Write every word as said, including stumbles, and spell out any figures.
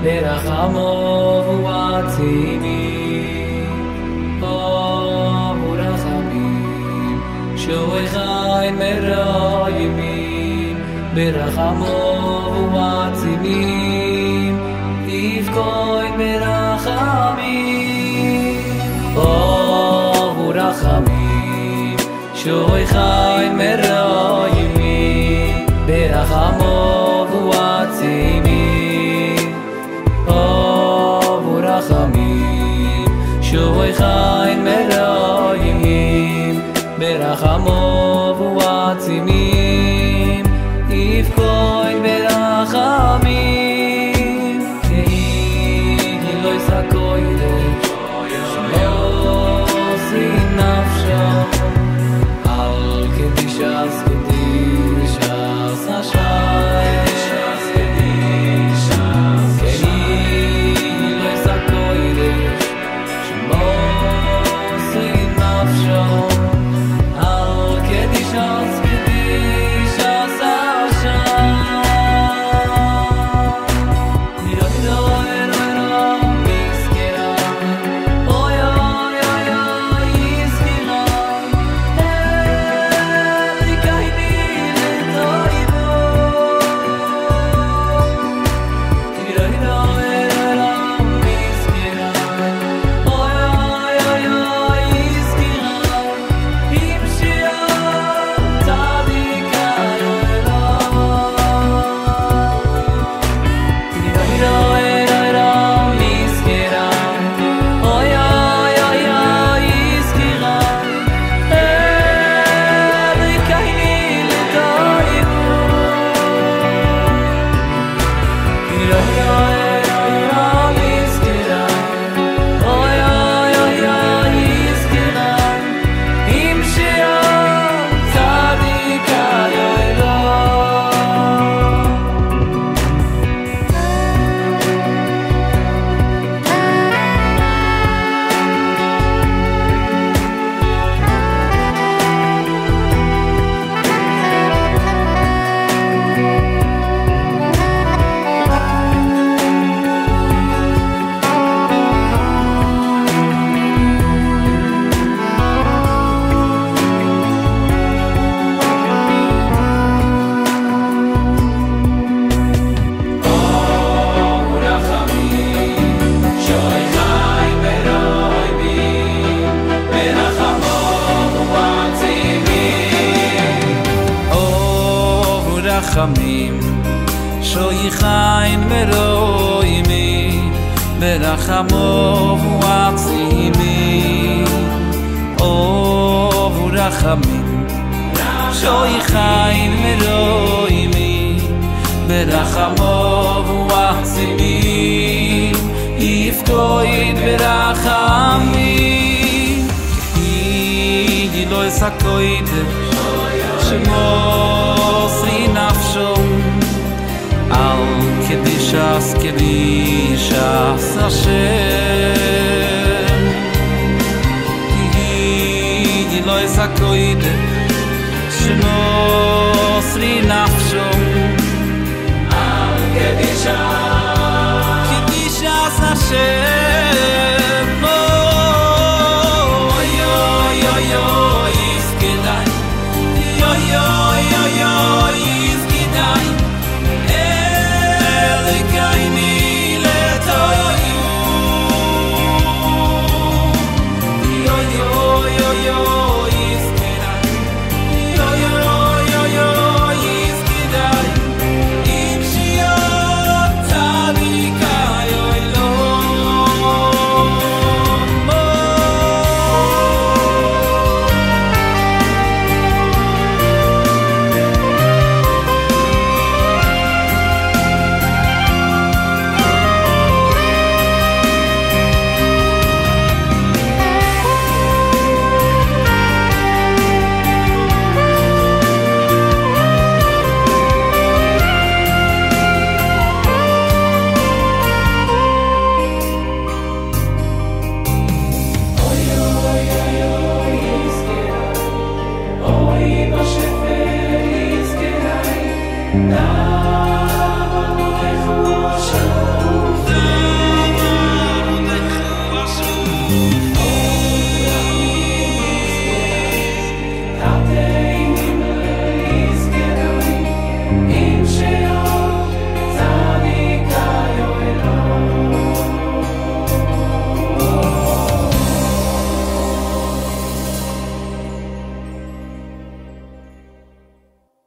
ברחמו ועצימי אור רחמים שוי חיים מרוימים ברחמו ועצימי יפקוד ברחמים אור רחמים שוי חיים מרוימים ברחמו ועצימי שוי חיים מרוימים ברחמו ועצימים יפקוד ברחמים יהי לא יסקוידש שמוסי נפשו על קדישס קדישס השי רחמים שוי חיים מרוימים ברחמו ועצימי אור רחמים שוי חיים מרוימים ברחמו ועצימי יפקוד ברחמים יהי לא יסקוידש שמוסי נפשו על קדישס קדישס השם יהי לא יסקוידש שמוסי